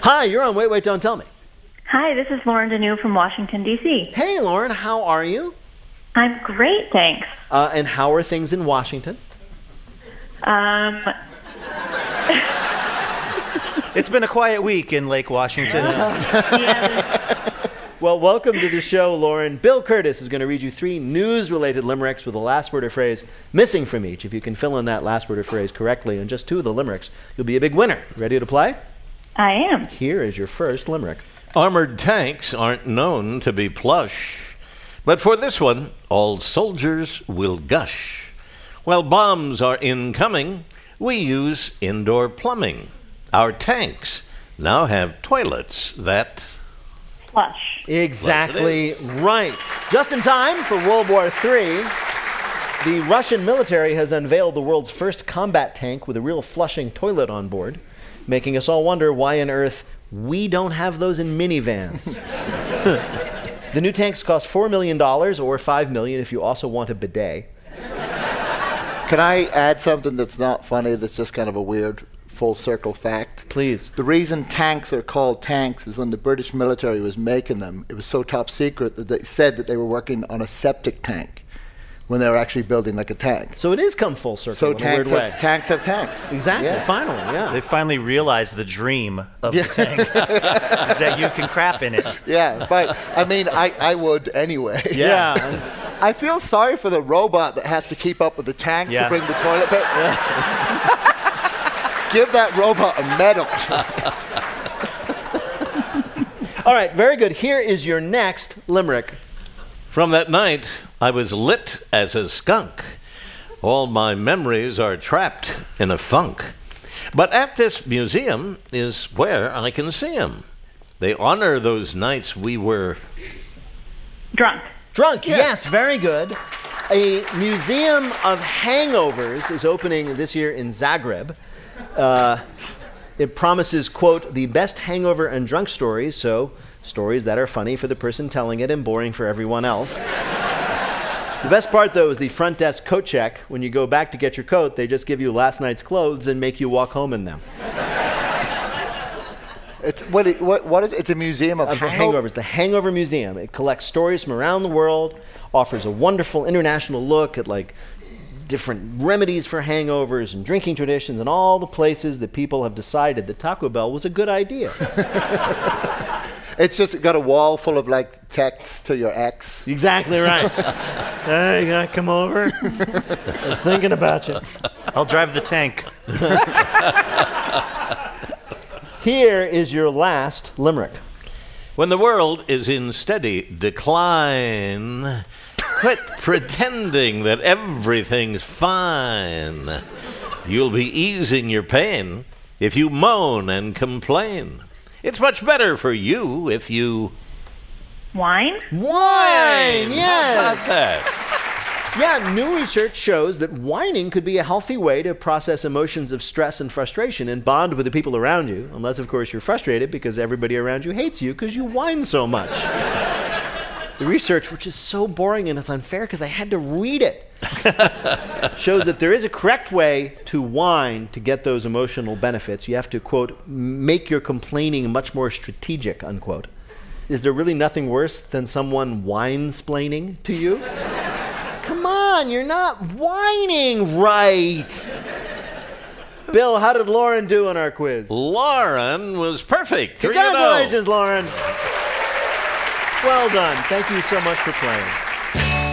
Hi, you're on Wait, Don't Tell Me. Hi, this is Lauren Deneau from Washington, D.C. Hey, Lauren, how are you? I'm great, thanks. And how are things in Washington? It's been a quiet week in Lake Washington. Well, welcome to the show, Lauren. Bill Curtis is going to read you 3 news-related limericks with a last word or phrase missing from each. If you can fill in that last word or phrase correctly in just 2 of the limericks, you'll be a big winner. Ready to play? I am. Here is your first limerick. Armored tanks aren't known to be plush, but for this one, all soldiers will gush. While bombs are incoming, we use indoor plumbing. Our tanks now have toilets that... Flush. Exactly right. Just in time for World War III, the Russian military has unveiled the world's first combat tank with a real flushing toilet on board, making us all wonder why on earth we don't have those in minivans. The new tanks cost $4 million or $5 million if you also want a bidet. Can I add something that's not funny, that's just kind of a weird full circle fact? Please. The reason tanks are called tanks is when the British military was making them, it was so top secret that they said that they were working on a septic tank when they were actually building like a tank. So it is come full circle So in a weird way. tanks have tanks. Exactly, Yeah. finally, yeah. They finally realized the dream of the tank is that you can crap in it. Yeah, but I mean, I would anyway. Yeah. I feel sorry for the robot that has to keep up with the tank to bring the toilet paper. Give that robot a medal. All right, very good. Here is your next limerick. From that night, I was lit as a skunk. All my memories are trapped in a funk. But at this museum is where I can see 'em. They honor those nights we were... Drunk. Drunk, yes, very good. A museum of hangovers is opening this year in Zagreb. It promises, quote, the best hangover and drunk stories, so stories that are funny for the person telling it and boring for everyone else. The best part, though, is the front desk coat check. When you go back to get your coat, they just give you last night's clothes and make you walk home in them. It's what is it? It's a museum of hangovers. The Hangover Museum. It collects stories from around the world, offers a wonderful international look at like different remedies for hangovers and drinking traditions and all the places that people have decided that Taco Bell was a good idea. It's just got a wall full of like texts to your ex. Exactly right. Hey, you gotta come over? I was thinking about you. I'll drive the tank. Here is your last limerick. When the world is in steady decline, quit pretending that everything's fine. You'll be easing your pain if you moan and complain. It's much better for you if you... Wine? Wine, yes. How about that? Yeah, new research shows that whining could be a healthy way to process emotions of stress and frustration and bond with the people around you, unless, of course, you're frustrated because everybody around you hates you because you whine so much. The research, which is so boring and it's unfair because I had to read it, shows that there is a correct way to whine to get those emotional benefits. You have to, quote, make your complaining much more strategic, unquote. Is there really nothing worse than someone whine-splaining to you? Come on, you're not whining right. Bill, how did Lauren do on our quiz? Lauren was perfect. 3-0. Congratulations, Lauren. Well done. Thank you so much for playing.